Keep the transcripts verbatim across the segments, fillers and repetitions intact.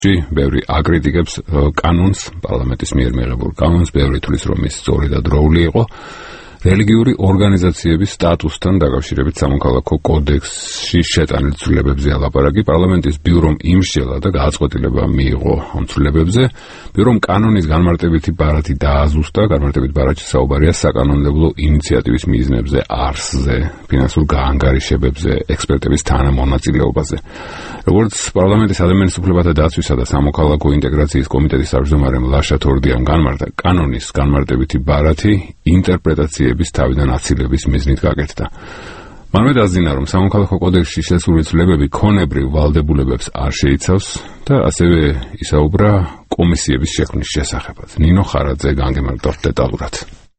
ბევრი აკრიტიკებს კანონს, პარლამენტის მიერ მიღებულ კანონს, ბევრი თვლის რომ ის სწორი და დროული იყო. რელიგიური ორგანიზაციების სტატუსთან დაკავშირებით სამოქალაქო კოდექსში შეტანილ ცვლილებებზე ალაპარაკი პარლამენტის ბიურომ იმსჯელა და გადაწყვეტილება მიიღო ამ ცვლილებებზე. ბიურომ კანონის განმარტებითი ბარათი დააზუსტა, განმარტებით ბარათში საუბარია საკანონმდებლო ინიციატივის მიზნებზე, არსზე, ფინანსურ გაანგარიშებებზე, ექსპერტების თანამონაწილეობაზე. როგორც პარლამენტის ადამიანის უფლებათა დაცვისა და სამოქალაქო ინტეგრაციის კომიტეტის თავმჯდომარემ ლაშა თორდიამ განმარტა, კანონის განმარტებითი ბარათი ინტერპრეტაციების თავიდან აცილების მიზნით გაკეთდა. მანვე დაზინა, რომ სამოქალაქო კოდექსში შესული ცვლილებები ქონებრივ ვალდებულებებს არ შეიცავს და ასევე ისაუბრა კომისიების შექმნის შესახებაც. ნინო ხარაძე განგემართა დეტალურად.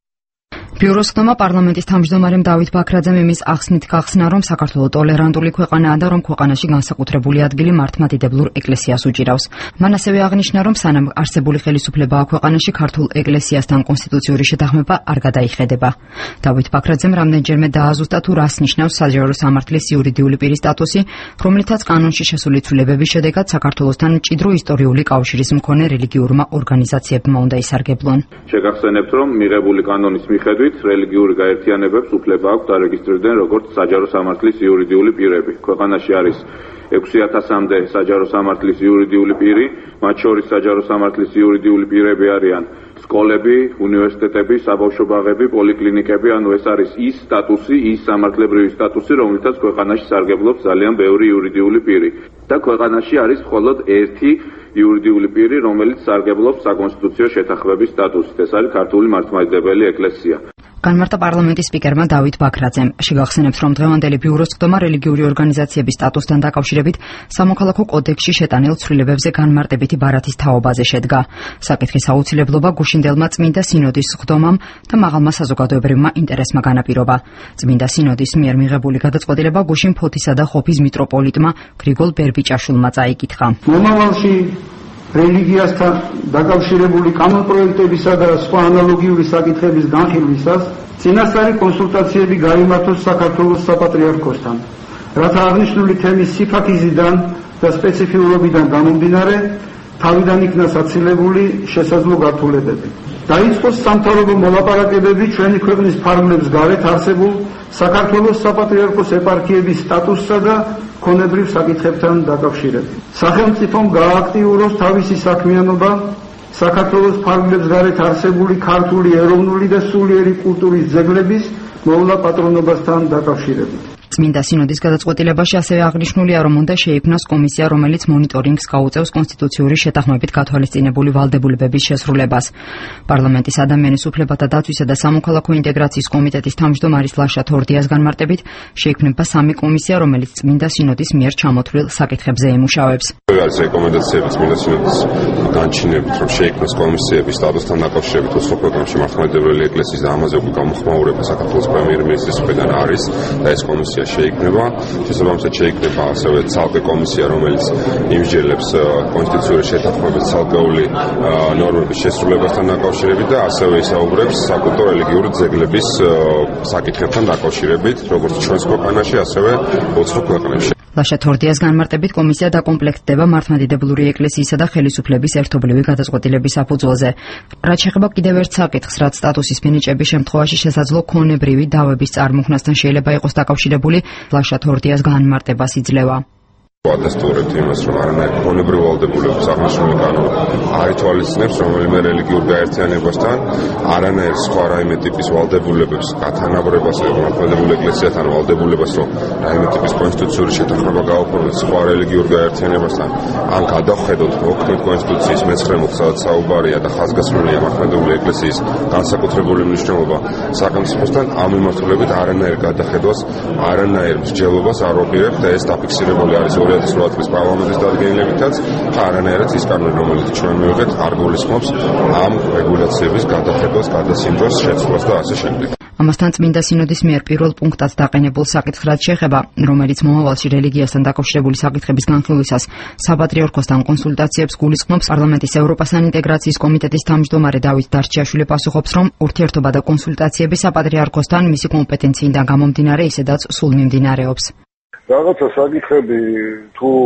ბიუროს ხდომა პარლამენტის თავმჯდომარემ დავით ბაქრაძემ იმის ახსნით გახსნა, რომ საქართველო ტოლერანტული ქვეყანაა და რომ ქვეყანაში განსაკუთრებული ადგილი მართლმადიდებლურ ეკლესიას უჭირავს. მან ასევე აღნიშნა, რომ სანამ არსებული ხელისუფლებაა ქვეყანაში, ქართულ ეკლესიასთან კონსტიტუციური შეთანხმება არ გადაიხედება. დავით ბაქრაძემ რამდენჯერმე დააზუსტა თუ რას ნიშნავს საჯარო სამართლის იურიდიული პირის სტატუსი, რომლითაც კანონში შესული ცვლილებების შედეგად საქართველოსთან მჭიდრო ისტორიული კავშირის მქონე რელიგიურმა ორგანიზაციებმა უნდა ისარგებლონ. შეგახსენებთ, რომ მიღებული კანონის მიხედვით რელიგიური გაერთიანებებს უფლება აქვს დარეგისტრირდნენ როგორც საჯარო სამართლის იურიდიული პირები. ქვეყანაში არის ექვსი ათასამდე საჯარო სამართლის იურიდიული პირი, მათ შორის საჯარო სამართლის იურიდიული პირები არიან სკოლები, უნივერსიტეტები, საბავშვო ბაღები, პოლიკლინიკები, ანუ ეს არის ის სტატუსი, ის სამართლებრივი სტატუსი, რომელთაც ქვეყანაში სარგებლობს ძალიან ბევრი იურიდიული პირი. და ქვეყანაში არის მხოლოდ ერთი იურიდიული პირი, რომელიც სარგებლობს საკონსტიტუციო შეთანხმების სტატუსით. ეს არის ქართული მართლმადიდებელი ეკლესია. განმარტა პარლამენტის სპიკერმა დავით ბაქრაძემ. შეგახსენებთ, რომ დღევანდელი ბიუროს ხდომა რელიგიური ორგანიზაციების სტატუსთან დაკავშირებით სამოქალაქო კოდექსში შეტანილ ცვლილებებზე განმარტებითი ბარათის თაობაზე შედგა. საკითხის აუცილებლობა გუშინდელმა წმინდა სინოდის ხდომამ და მაღალმა საზოგადოებრივმა ინტერესმა განაპირობა. წმინდა სინოდის მიერ მიღებული გადაწყვეტილება გუშინ ფოთისა და ხოფის მიტროპოლიტმა გრიგოლ ბერბიჭაშვილმა წაიკითხა. მომავალში რელიგიასთან დაკავშირებული კანონპროექტებისა და სხვა ანალოგიური საკითხების განხილვისას წინასწარი კონსულტაციები გაიმართოს საქართველოს საპატრიარქოსთან, რათა აღნიშნული თემის სიფაქიზიდან და სპეციფიურობიდან გამომდინარე თავიდან იქნა საცილებული შესაძლო გართულებები. დაიწყოს სამთავრობო მოლაპარაკებები ჩვენი ქვეყნის ფარგლებს გარეთ არსებულ საქართველოს საპატრიარქოს ეპარქიების სტატუსსა და ქონებრივ საკითხებთან დაკავშირებით. სახელმწიფომ გაააქტიუროს თავისი საქმიანობა საქართველოს ფარგლებს გარეთ არსებული ქართული ეროვნული და სულიერი კულტურის ძეგლების მოვლა პატრონობასთან დაკავშირებით. წმინდა სინოდის გადაწყვეტილებაში ასევე აღნიშნულია, რომ უნდა შეიქმნას კომისია, რომელიც მონიტორინგს გაუწევს კონსტიტუციური შეთანხმებით გათვალისწინებული ვალდებულებების შესრულებას. პარლამენტის ადამიანის უფლებათა დაცვისა და სამოქალაქო ინტეგრაციის კომიტეტის თავმჯდომარის ლაშა თორდიას განმარტებით შეიქმნება სამი კომისია, რომელიც წმინდა სინოდის მიერ ჩამოთვლილ საკითხებზე ემუშავებს. არის რეკომენდაციები წმინდა სინოდის განჩინებით, რომ შეიქმნას კომისიების სტატუსთან დაკავშირებით უცხო ქვეყნებში მართლმადიდებელი ეკლესიის და ამაზე უკვე გამოხმაურება საქართველოს პრემიერ-მინისტრის მხრიდან არის და ეს კომისია შეიქმნება. შესაბამისად შეიქმნება ასევე ცალკე კომისია, რომელიც იმსჯელებს კონსტიტუციური შეთანხმების ცალკეული ნორმების შესრულებასთან დაკავშირებით და ასევე ისაუბრებს საკულტო რელიგიური ძეგლების საკითხებთან დაკავშირებით, როგორც ჩვენს ქვეყანაში, ასევე უცხო ქვეყნებში. ლაშა თორდიას განმარტებით კომისია დაკომპლექტდება მართლმადიდებლური ეკლესიისა და ხელისუფლების ერთობლივი გადაწყვეტილების საფუძველზე. რაც შეეხება კიდევ ერთ საკითხს, რაც სტატუსის მინიჭების შემთხვევაში შესაძლო ქონებრივი დავების წარმოქმნასთან შეიძლება იყოს დაკავშირებული, ლაშა თორდიას განმარტებას იძლევა. ადასტურებთ იმას, რომ არანაირი ქონებრივი ვალდებულების აღნიშნული კანონი არ ითვალისწინებს რომელიმე რელიგიურ გაერთიანებასთან არანაირ სხვა რაიმე ტიპის ვალდებულებებს, გათანაბრებას, მართლმადიდებელი ეკლესიასთან ვალდებულებას, რომ რაიმე ტიპის კონსტიტუციური შეთანხმება გაუქმებდეს სხვა რელიგიურ გაერთიანებასთან, ან გადავხედოთ მოქმედ კონსტიტუციის მეცხრე-მუხლ, სადაც საუბარია და ხაზგასმულია მართლმადიდებელი ეკლესიის განსაკუთრებული მნიშვნელობა სახელმწიფოსთან, ამ მიმართულებით არანაირ გადახედვას, არანაირ მსჯელობას არ ვაპირებთ და ეს დაფიქსირებული არის ორი ათას ორი წლის პარლამენტის დადგენილებითაც, არანაირად ის კანონი, რომელიც ჩვენ მივიღეთ, არ გულისხმობს ამ რეგულაციების გადახედვას, გადასინჯვას, შეცვლას და ასე შემდეგ. ამასთან წმინდა სინოდის მიერ პირველ პუნქტად დაყენებულ საკითხს რაც შეეხება, რომელიც მომავალში რელიგიასთან დაკავშირებული საკითხების განხილვისას საპატრიარქოსთან კონსულტაციებს გულისხმობს, პარლამენტის ევროპასთან ინტეგრაციის კომიტეტის თავმჯდომარე დავით დარჩიაშვილი პასუხობს, რომ ურთიერთობა და კონსულტაციები საპატრიარქოსთან მისი კომპეტენციიდან გამომდინარე ისედაც სულ მიმდინარეობს. რაღაცა საკითხები თუ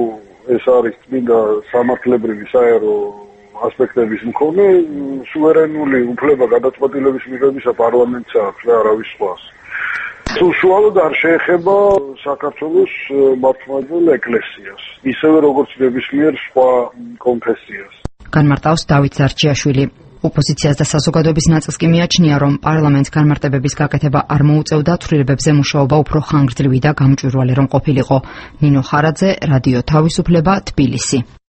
ეს არის წმინდა სამართლებრივი საერო ასპექტების მქონე, სუვერენული უფლება გადაწყვეტილების მიღებისა პარლამენტს აქვს და არავის სხვას. თუ შუალოდ არ შეეხება საქართველოს მართლმადიდებლ ეკლესიას, ისევე როგორც ნებისმიერ სხვა კონფესიას. განმარტავს დავით ზარჩიაშვილი. ოპოზიციას და საზოგადოების ნაწილს კი მიაჩნია, რომ პარლამენტს განმარტებების გაკეთება არ მოუწევდა, ცვლილებებზე მუშაობა უფრო ხანგრძლივი და გამჭვირვალე რომ ყოფილიყო. ნინო ხარაძე, რადიო თავისუფლება, თბილისი.